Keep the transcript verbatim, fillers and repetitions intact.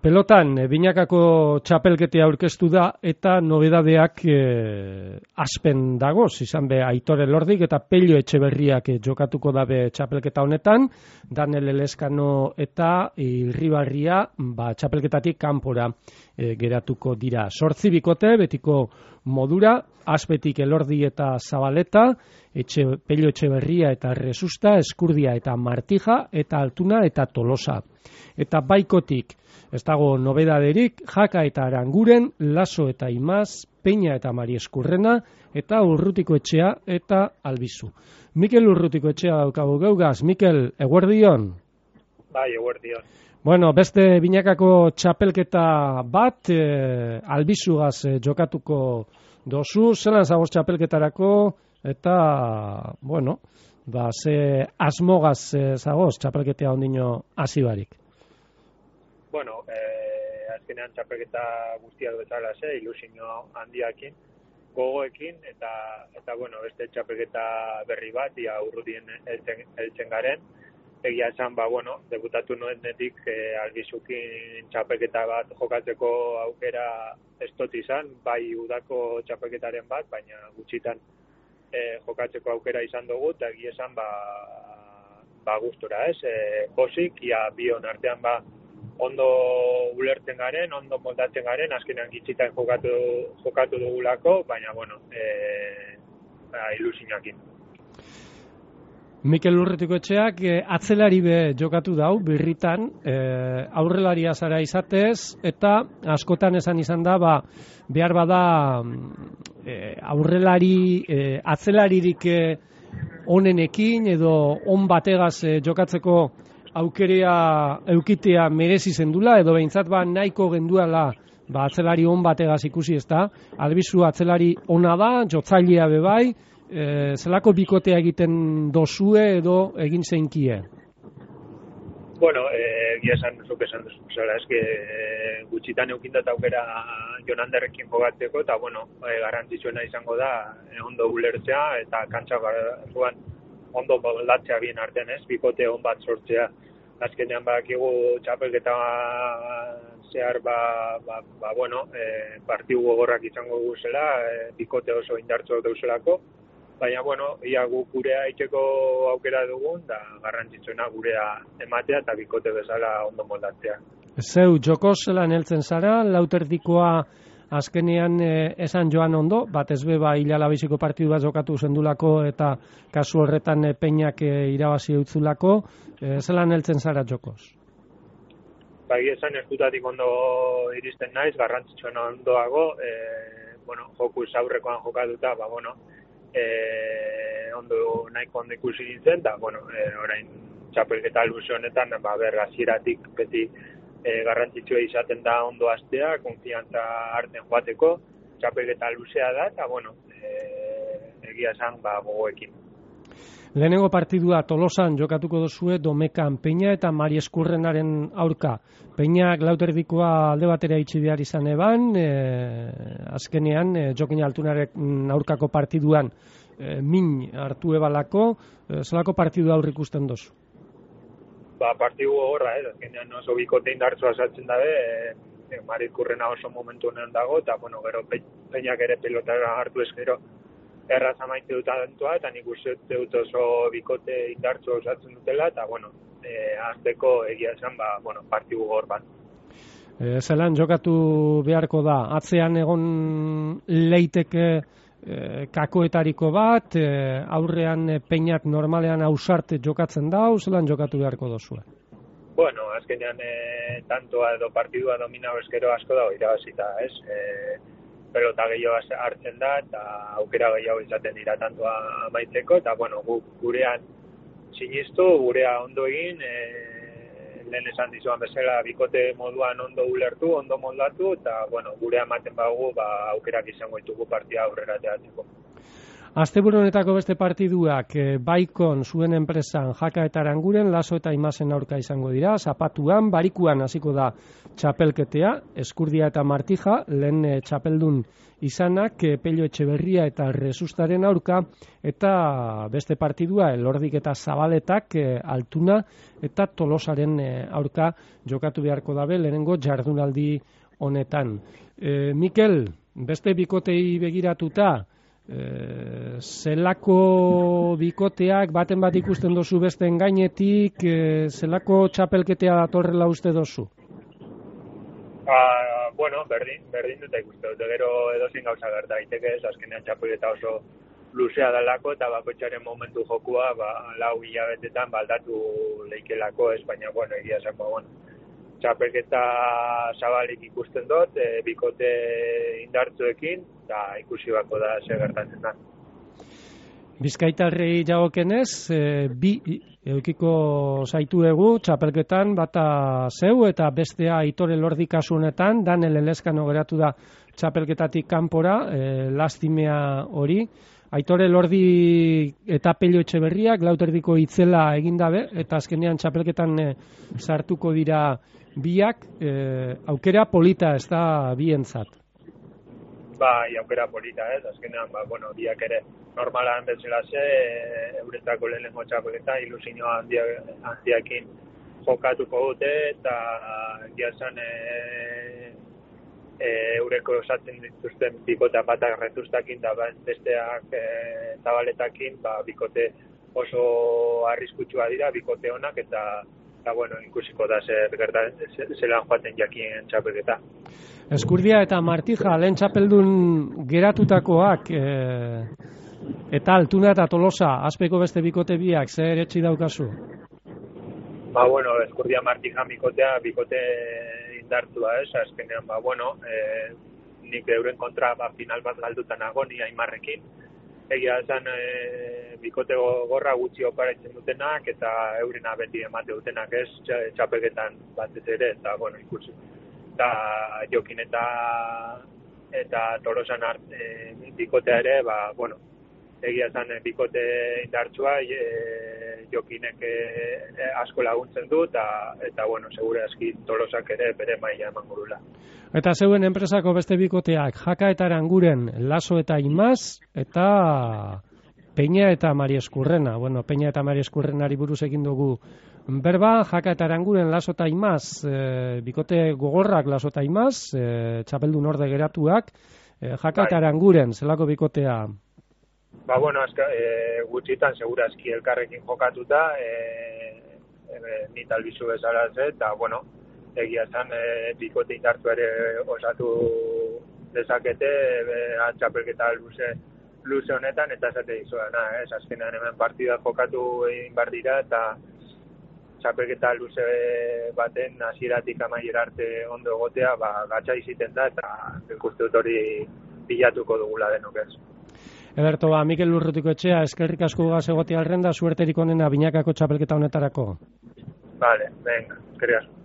Pelotan, binakako txapelketea aurkeztu da eta nobedadeak e, aspen dagoz, izan be Aitor Elordik eta Pello Etxeberriak e, jokatuko dabe txapelketa honetan, Daniel Elezkano eta Irribarria ba, txapelketatik kanpora e, geratuko dira. Sortzi bikote, betiko modura, aspetik Elordi eta Zabaleta, Etxe, Pello Etxeberria eta Resusta, Eskurdia eta Martija, eta Altuna eta Tolosa. Eta baikotik, ez dago nobedaderik, Jaka eta Aranguren, Laso eta Imaz, Peña eta Mari Eskurrena, eta Urrutiko Etxea eta Albizu. Mikel Urrutiko Etxea daukagu geugaz. Mikel, eguerdion? Bai, eguerdion. Bueno, beste binakako txapelketa bat, e, Albizugaz e, jokatuko dozu, zelan zagoz txapelketarako, eta, bueno, ba, ze asmogaz e, zagoz txapelketea ondino hasi barik. Bueno, eh, azkenean txapelketa guztiak bezala ze, ilusio handiakin, gogoekin, eta, eta bueno, beste txapelketa berri bat, ia Urrutien eltzen, eltzen garen. Egia esan, ba, bueno, debutatu nuenetik eh, Albizukin txapelketa bat jokatzeko aukera ez dut izan, bai udako txapelketaren bat, baina gutxitan eh, jokatzeko aukera izan dugu, eta egia esan, ba, ba gustora, ez? Eh, Bosik, ia bion artean, ba, ondo ulertzen garen, ondo moldatzen garen, azkenean gitzitan jokatu, jokatu dugulako, baina, bueno, e, ba, ilusioakin. Mikel Urrutiko Etxeak e, atzelari be jokatu dau, birritan, e, aurrelaria zara izatez, eta askotan esan izan da, ba, behar bada e, aurrelari, e, atzelaririk e, onenekin, edo on bategaz e, jokatzeko aukerea eukitea merezi zendula, edo behintzat ba nahiko genduala ba atzelari on bategaz ikusi ezta. Albizu atzelari ona da, jotzailea bebai, e, zelako bikotea egiten dozue edo egin zeinkie? Bueno, egia eh, esan, zuk esan duzu, zara, eske eh, gutxitan eukindat aukera Jon Anderrekin jogatzeko, eta bueno, eh, garrantzitsuena izango da eh, ondo ulertzea, eta kantxa garruan ondo moldatzea bien artean, ez, bikote on bat sortzea. Azkenean badakigu txapelketa zehar ba, ba, ba bueno, e, partidu gogorrak izango guzela, e, bikote oso indartzo deuselako, baina bueno, ia gu gurea itxeko aukera dugun, da garrantzitsuena gurea ematea eta bikote bezala ondo moldatzea. Zeu, joko zelan heltzen zara, lauterdikoa azkenean eh, esan joan ondo, bat ez beba hilalabiziko partidu bat jokatu zendulako eta kasu horretan eh, Peñak eh, irabazi eutzulako, eh, zelan heltzen zara jokoz? Bai, esan ez dutatik ondo iristen naiz, garrantzitsuena ondoago, eh, bueno, joku aurrekoan jokatuta, ba, bueno, eh, ondo nahiko ondo ikusi nintzen, da, bueno, eh, orain txapelketa luze honetan, ba, ber, hasieratik beti E, garrantzitsua izaten da ondo hastea, konfiantza hartzen joateko, txapelketa luzea da, eta bueno, e, egia esan ba, gogoekin. Lehenengo partidua Tolosan jokatuko dozue Domekan Peña eta Mari Eskurrenaren aurka. Peñak lauterdikoa alde batera itxi behar izan eban, e, azkenean e, Jokin Altunarek aurkako partiduan e, min hartu ebalako, e, zelako partidu aurrik ikusten dozu? Ba, partidu horra, eh, azkenean oso bikote indartzua saltzen dabe, e, Mari Eskurrena oso momentu honen dago, eta bueno, gero Peñak ere pelotara hartu eskero erraz amaite dut adentua, eta nik uste dut oso bikote indartzua osatzen dutela, eta bueno, e, azteko egia esan, ba, bueno, partidu hor bat. E, zelan jokatu beharko da, atzean egon leiteke E, kakoetariko bat, e, aurrean e, Peñak normalean ausarte jokatzen dau, zelan jokatu beharko dozue? Bueno, azkenean e, tantoa edo partidua dominau eskero asko dago irabazita, ez? E, pelota gehiago hartzen da, eta aukera gehiago izaten dira tantoa amaitzeko, eta bueno, gu, gurean sinistu, gurea ondo egin, e, lehen esan dizuan bezala bikote moduan ondo ulertu, ondo moldatu, eta bueno, gurea ematen bagu, ba, aukerak izango ditugu partia aurrera teatzeko. Asteburu honetako beste partiduak e, Baikon zuen enpresan Jaka eta Aranguren, Laso eta Imazen aurka izango dira, Zapatuan, Barikuan hasiko da txapelketea, Eskurdia eta Martija, lehen e, txapeldun izanak, e, Pello Etxeberria eta Resustaren aurka, eta beste partidua, Elordik eta Zabaletak, e, Altuna eta Tolosaren e, aurka jokatu beharko dabe, lehenengo jardunaldi honetan. E, Mikel, beste bikotei begiratuta, E, zelako bikoteak baten bat ikusten dozu besten gainetik, e, zelako txapelketea datorrela uste dozu? Ah, bueno, berdin, berdin dut ikuste dut, gero edozein gauza gerta daiteke, ez azkenean txapelketa oso luzea dalako eta bakoitzaren momentu jokua ba, lau hilabetetan baldatu leikelako, ez, baina bueno, egia esan, bueno, txapelketa zabalik ikusten dut, e, bikote indartzuekin, eta ikusi bako da ze gertatzen da. Bizkaitarrei jagokenez, e, bi eukiko zaituegu txapelketan, bata zeu eta bestea Aitor Elordi kasu honetan, Danel Elezkano geratu da txapelketatik kanpora, e, lastimea hori. Aitor Elordi eta Pello Etxeberriak lauterdiko itzela egin dabe, eta azkenean txapelketan e, sartuko dira biak, e, aukera polita ez da bientzat. Bai, aukera polita, ez, azkenean, ba, bueno, biak ere normalan bezala ze, e, euretako lehenengo txapelketa, ilusio handia, handiakin jokatuko dute, eta giazan e, e, eureko osatzen dituzten bikote batak retustakin, da besteak e, Zabaletakin, ba, bikote oso arriskutsua dira, bikote honak, eta eta bueno, ikusiko da zer gertatzen zelan joaten jakien txapelketa. Eskurdia eta Martija lehen txapeldun geratutakoak e, eta Altuna eta Tolosa azpeko beste bikote biak zer etxi daukazu? Ba bueno, Eskurdia Martija bikotea bikote indartua, ez, azkenean ba bueno, e, nik euren kontra ba, final bat galdutan nago ni Aimarrekin. Egia esan e, bikote gorra gutxi oparitzen dutenak eta eurena beti emate dutenak, ez, txapelketan batez ere, eta bueno, ikusi. Eta Jokin eta eta Tolosan art, e, bikotea ere, ba, bueno, egia esan bikote indartsua, e, Jokinek e, e, asko laguntzen du, eta, eta bueno, segure aski Tolosak ere bere maila emango dula. Eta zeuen enpresako beste bikoteak, Jaka eta Aranguren, Laso eta Imaz, eta Peña eta Mari Eskurrena. Bueno, Peña eta Mari Eskurrenari buruz egin dugu berba, Jaka eta Aranguren, Laso eta Imaz, e, bikote gogorrak Laso eta Imaz, e, txapeldun orde geratuak, e, Jaka eta Aranguren, zelako bikotea? Ba, bueno, azka, e, gutxitan, segura eski elkarrekin jokatuta, e, e, nit albizu bezala ze, eta, bueno, egia zan, e, bikote indartu ere osatu dezakete, e, txapelketa luze, luze honetan, eta esate dizuena, ez, azkenean hemen partida jokatu egin behar dira, eta txapelketa luze baten hasieratik amaiera arte ondo egotea, ba, gatsa iziten da, eta ikuste dut hori bilatuko dugula denok ez. Ederto, ba, Mikel Urrutiko etxea, eskerrik asko gaz egotea alrenda, suerterik onena binakako txapelketa honetarako. Vale, venga, eskerrik asko.